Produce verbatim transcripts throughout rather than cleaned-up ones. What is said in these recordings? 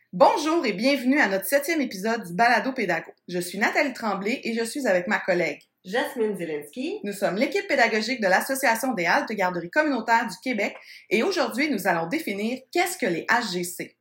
Bonjour et bienvenue à notre septième épisode du Balado Pédago. Je suis Nathalie Tremblay et je suis avec ma collègue Jasmine Zielinski. Nous sommes l'équipe pédagogique de l'Association des haltes garderies communautaires du Québec et aujourd'hui, nous allons définir qu'est-ce que les H G C.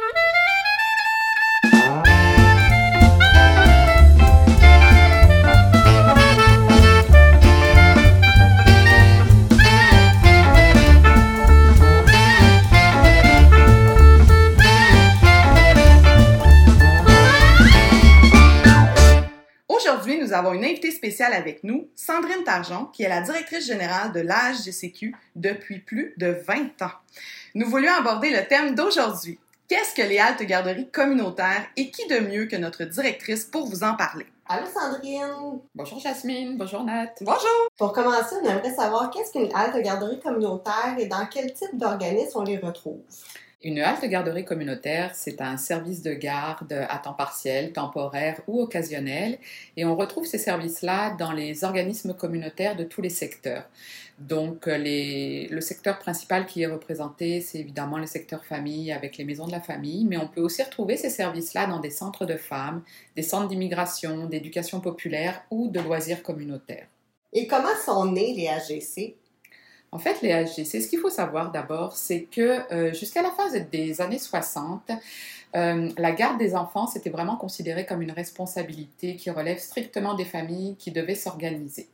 Aujourd'hui, nous avons une invitée spéciale avec nous, Sandrine Targeon, qui est la directrice générale de l'A H G C Q depuis plus de vingt ans. Nous voulions aborder le thème d'aujourd'hui. Qu'est-ce que les haltes garderies communautaires et qui de mieux que notre directrice pour vous en parler? Allô Sandrine! Bonjour Jasmine, bonjour Nat. Bonjour! Pour commencer, on aimerait savoir qu'est-ce qu'une halte garderie communautaire et dans quel type d'organisme on les retrouve? Une halte garderie communautaire, c'est un service de garde à temps partiel, temporaire ou occasionnel, et on retrouve ces services-là dans les organismes communautaires de tous les secteurs. Donc, les, le secteur principal qui est représenté, c'est évidemment le secteur famille avec les maisons de la famille, mais on peut aussi retrouver ces services-là dans des centres de femmes, des centres d'immigration, d'éducation populaire ou de loisirs communautaires. Et comment sont nés les H G C? En fait, les H G C, ce qu'il faut savoir d'abord, c'est que euh, jusqu'à la fin des années soixante, euh, la garde des enfants, c'était vraiment considéré comme une responsabilité qui relève strictement des familles qui devaient s'organiser.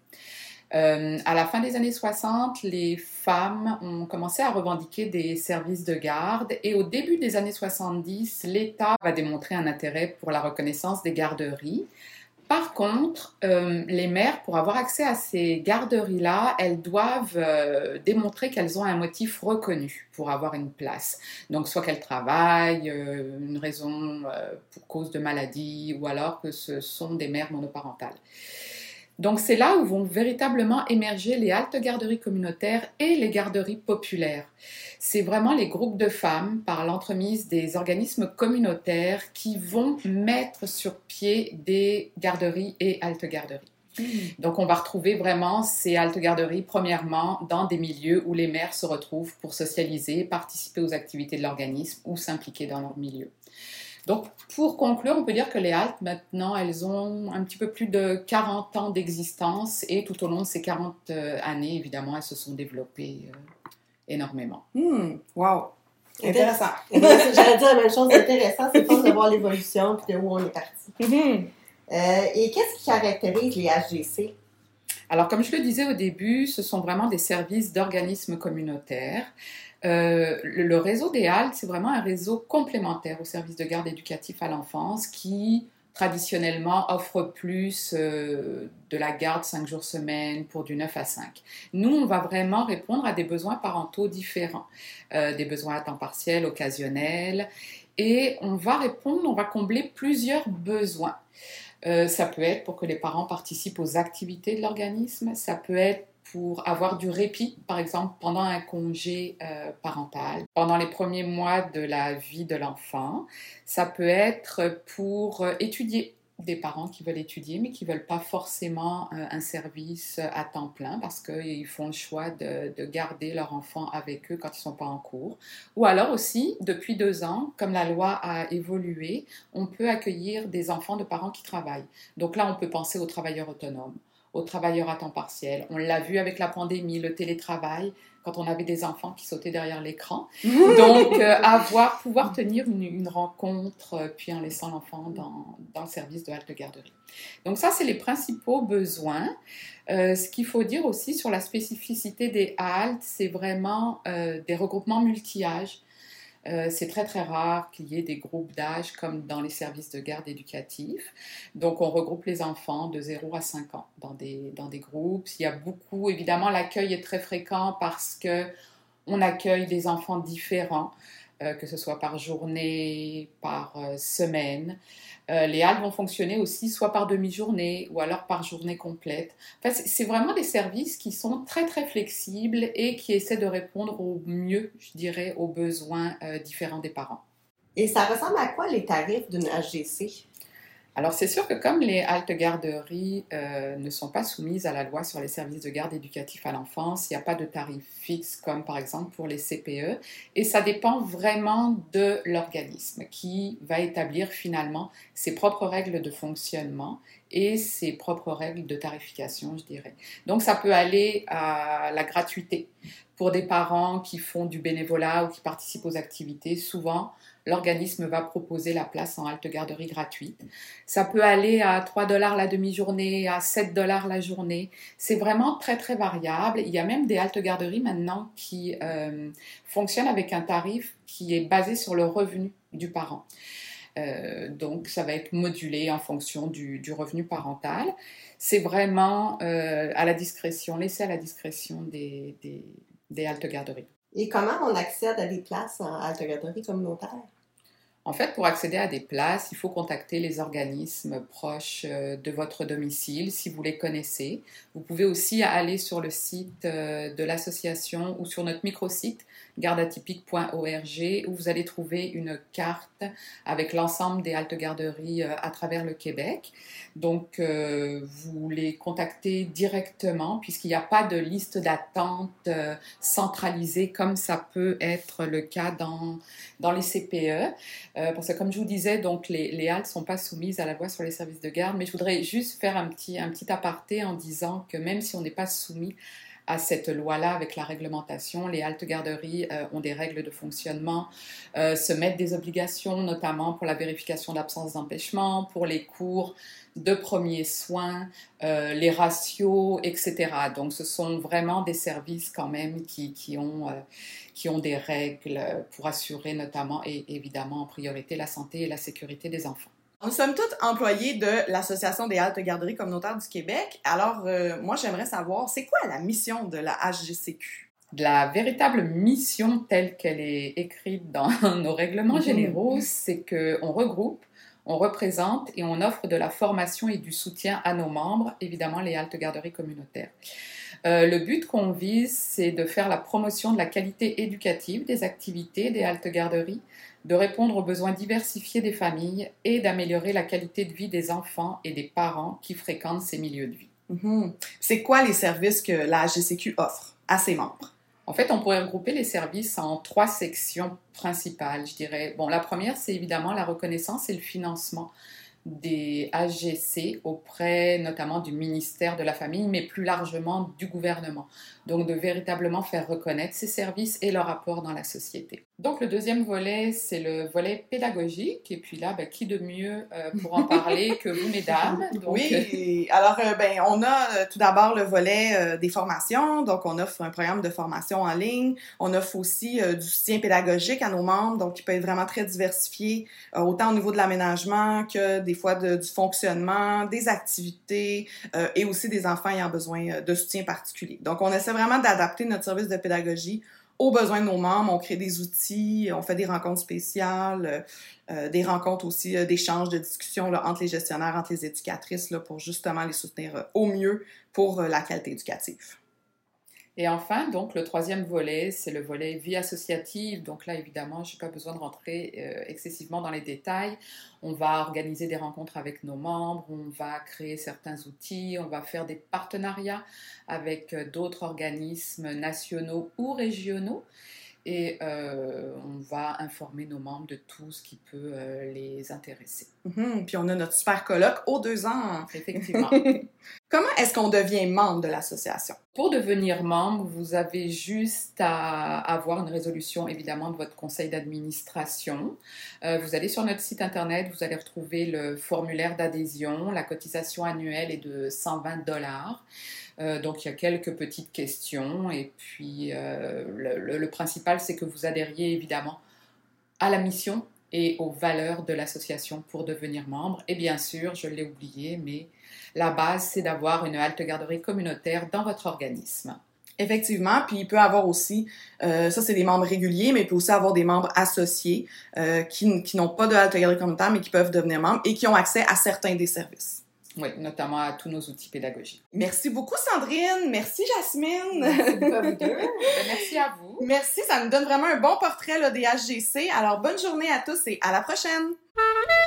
Euh, à la fin des années soixante, les femmes ont commencé à revendiquer des services de garde et au début des années soixante-dix, l'État va démontrer un intérêt pour la reconnaissance des garderies. Par contre, euh, les mères, pour avoir accès à ces garderies-là, elles doivent euh, démontrer qu'elles ont un motif reconnu pour avoir une place. Donc, soit qu'elles travaillent, euh, une raison euh, pour cause de maladie, ou alors que ce sont des mères monoparentales. Donc, c'est là où vont véritablement émerger les haltes garderies communautaires et les garderies populaires. C'est vraiment les groupes de femmes, par l'entremise des organismes communautaires, qui vont mettre sur pied des garderies et haltes garderies. Mmh. Donc, on va retrouver vraiment ces haltes garderies, premièrement, dans des milieux où les mères se retrouvent pour socialiser, participer aux activités de l'organisme ou s'impliquer dans leur milieu. Donc, pour conclure, on peut dire que les haltes, maintenant, elles ont un petit peu plus de quarante ans d'existence et tout au long de ces quarante années, évidemment, elles se sont développées euh, énormément. Mmh, wow! Intéressant! J'allais dire la même chose, c'est intéressant, c'est fun de voir l'évolution et de où on est parti. Mmh. Euh, et qu'est-ce qui caractérise les H G C? Alors, comme je le disais au début, ce sont vraiment des services d'organismes communautaires. Euh, le, le réseau des haltes, c'est vraiment un réseau complémentaire au service de garde éducatif à l'enfance qui, traditionnellement, offre plus euh, de la garde cinq jours semaine pour du neuf à cinq. Nous, on va vraiment répondre à des besoins parentaux différents, euh, des besoins à temps partiel, occasionnels, et on va répondre, on va combler plusieurs besoins. Euh, ça peut être pour que les parents participent aux activités de l'organisme, ça peut être pour avoir du répit, par exemple, pendant un congé euh, parental, pendant les premiers mois de la vie de l'enfant. Ça peut être pour euh, étudier, des parents qui veulent étudier, mais qui ne veulent pas forcément euh, un service à temps plein parce qu'ils font le choix de, de garder leur enfant avec eux quand ils ne sont pas en cours. Ou alors aussi, depuis deux ans, comme la loi a évolué, on peut accueillir des enfants de parents qui travaillent. Donc là, on peut penser aux travailleurs autonomes, aux travailleurs à temps partiel. On l'a vu avec la pandémie, le télétravail, quand on avait des enfants qui sautaient derrière l'écran. Donc, euh, avoir, pouvoir tenir une, une rencontre, euh, puis en laissant l'enfant dans, dans le service de halte garderie. Donc ça, c'est les principaux besoins. Euh, ce qu'il faut dire aussi sur la spécificité des haltes, c'est vraiment euh, des regroupements multi-âges. Euh, c'est très très rare qu'il y ait des groupes d'âge comme dans les services de garde éducatifs. Donc on regroupe les enfants de zéro à cinq ans dans des, dans des groupes. Il y a beaucoup, évidemment l'accueil est très fréquent parce qu'on accueille des enfants différents, euh, que ce soit par journée, par euh, semaine. Euh, les haltes vont fonctionner aussi soit par demi-journée ou alors par journée complète. Enfin, c'est, c'est vraiment des services qui sont très très flexibles et qui essaient de répondre au mieux, je dirais, aux besoins euh, différents des parents. Et ça ressemble à quoi les tarifs d'une H G C? Alors, c'est sûr que comme les haltes garderies euh, ne sont pas soumises à la loi sur les services de garde éducatifs à l'enfance, il n'y a pas de tarif fixe comme par exemple pour les C P E et ça dépend vraiment de l'organisme qui va établir finalement ses propres règles de fonctionnement et ses propres règles de tarification, je dirais. Donc, ça peut aller à la gratuité pour des parents qui font du bénévolat ou qui participent aux activités. Souvent, l'organisme va proposer la place en halte garderie gratuite. Ça peut aller à trois dollars la demi-journée, à sept dollars la journée. C'est vraiment très, très variable. Il y a même des haltes garderies maintenant qui euh, fonctionnent avec un tarif qui est basé sur le revenu du parent. Euh, donc, ça va être modulé en fonction du, du revenu parental. C'est vraiment euh, à la discrétion, laissé à la discrétion des, des, des haltes garderies. Et comment on accède à des places en halte garderie communautaire? En fait, pour accéder à des places, il faut contacter les organismes proches de votre domicile si vous les connaissez. Vous pouvez aussi aller sur le site de l'association ou sur notre microsite garde atypique point org où vous allez trouver une carte avec l'ensemble des haltes garderies à travers le Québec. Donc, euh, vous les contactez directement puisqu'il n'y a pas de liste d'attente euh, centralisée comme ça peut être le cas dans, dans les C P E. Euh, parce que comme je vous disais, donc les, les haltes ne sont pas soumises à la loi sur les services de garde, mais je voudrais juste faire un petit, un petit aparté en disant que même si on n'est pas soumis à cette loi-là avec la réglementation, les haltes garderies euh, ont des règles de fonctionnement, euh, se mettent des obligations, notamment pour la vérification d'absence d'empêchement, pour les cours de premiers soins, euh, les ratios, et cetera. Donc, ce sont vraiment des services quand même qui, qui, ont, euh, qui ont des règles pour assurer notamment et évidemment en priorité la santé et la sécurité des enfants. Nous sommes toutes employés de l'Association des haltes garderies communautaires du Québec. Alors, euh, moi, j'aimerais savoir, c'est quoi la mission de la H G C Q? La véritable mission telle qu'elle est écrite dans nos règlements mmh. généraux, c'est qu'on regroupe, on représente et on offre de la formation et du soutien à nos membres, évidemment les haltes garderies communautaires. Euh, le but qu'on vise, c'est de faire la promotion de la qualité éducative des activités des haltes garderies, de répondre aux besoins diversifiés des familles et d'améliorer la qualité de vie des enfants et des parents qui fréquentent ces milieux de vie. Mm-hmm. C'est quoi les services que la H G C Q offre à ses membres? En fait, on pourrait regrouper les services en trois sections principales, je dirais. Bon, la première, c'est évidemment la reconnaissance et le financement des H G C auprès notamment du ministère de la Famille, mais plus largement du gouvernement. Donc, de véritablement faire reconnaître ces services et leur apport dans la société. Donc, le deuxième volet, c'est le volet pédagogique. Et puis là, ben, qui de mieux euh, pour en parler que vous, mesdames? Donc, oui, alors, euh, ben, on a euh, tout d'abord le volet euh, des formations. Donc, on offre un programme de formation en ligne. On offre aussi euh, du soutien pédagogique à nos membres, donc qui peut être vraiment très diversifié, euh, autant au niveau de l'aménagement que des fois de, du fonctionnement, des activités euh, et aussi des enfants ayant besoin de soutien particulier. Donc, on essaie vraiment d'adapter notre service de pédagogie aux besoins de nos membres. On crée des outils, on fait des rencontres spéciales, euh, des rencontres aussi euh, d'échanges, de discussions là, entre les gestionnaires, entre les éducatrices là, pour justement les soutenir euh, au mieux pour euh, la qualité éducative. Et enfin, donc, le troisième volet, c'est le volet vie associative. Donc là, évidemment, je n'ai pas besoin de rentrer euh, excessivement dans les détails. On va organiser des rencontres avec nos membres, on va créer certains outils, on va faire des partenariats avec euh, d'autres organismes nationaux ou régionaux. Et euh, on va informer nos membres de tout ce qui peut euh, les intéresser. Mm-hmm. Puis on a notre super colloque aux deux ans. Effectivement. Comment est-ce qu'on devient membre de l'association? Pour devenir membre, vous avez juste à avoir une résolution, évidemment, de votre conseil d'administration. Euh, vous allez sur notre site Internet, vous allez retrouver le formulaire d'adhésion. La cotisation annuelle est de cent vingt dollars. Euh, donc, il y a quelques petites questions. Et puis, euh, le, le, le principal, c'est que vous adhériez, évidemment, à la mission et aux valeurs de l'association pour devenir membre. Et bien sûr, je l'ai oublié, mais la base, c'est d'avoir une halte garderie communautaire dans votre organisme. Effectivement, puis il peut avoir aussi, euh, ça c'est des membres réguliers, mais il peut aussi avoir des membres associés euh, qui, qui n'ont pas de halte garderie communautaire, mais qui peuvent devenir membres et qui ont accès à certains des services. Oui, notamment à tous nos outils pédagogiques. Merci beaucoup Sandrine, merci Jasmine. Merci beaucoup à vous deux. Merci à vous. Merci, ça nous donne vraiment un bon portrait là, des H G C. Alors bonne journée à tous et à la prochaine.